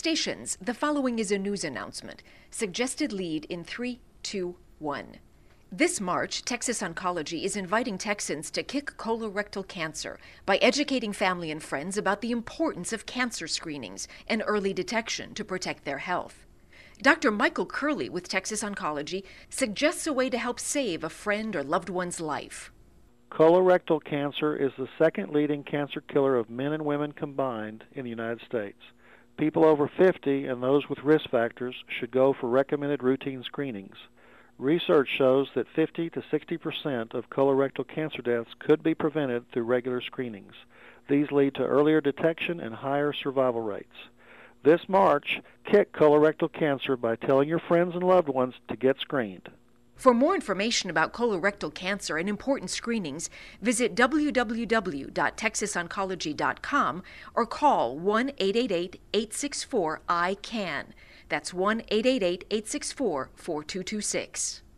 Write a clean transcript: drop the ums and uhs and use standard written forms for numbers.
stations, the following is a news announcement. Suggested lead in 3, 2, 1. This March, Texas Oncology is inviting Texans to kick colorectal cancer by educating family and friends about the importance of cancer screenings and early detection to protect their health. Dr. Michael Curley with Texas Oncology suggests a way to help save a friend or loved one's life. Colorectal cancer is the second leading cancer killer of men and women combined in the United States. People over 50 and those with risk factors should go for recommended routine screenings. Research shows that 50 to 60% of colorectal cancer deaths could be prevented through regular screenings. These lead to earlier detection and higher survival rates. This March, kick colorectal cancer by telling your friends and loved ones to get screened. For more information about colorectal cancer and important screenings, visit www.texasoncology.com or call 1-888-864-ICAN. That's 1-888-864-4226.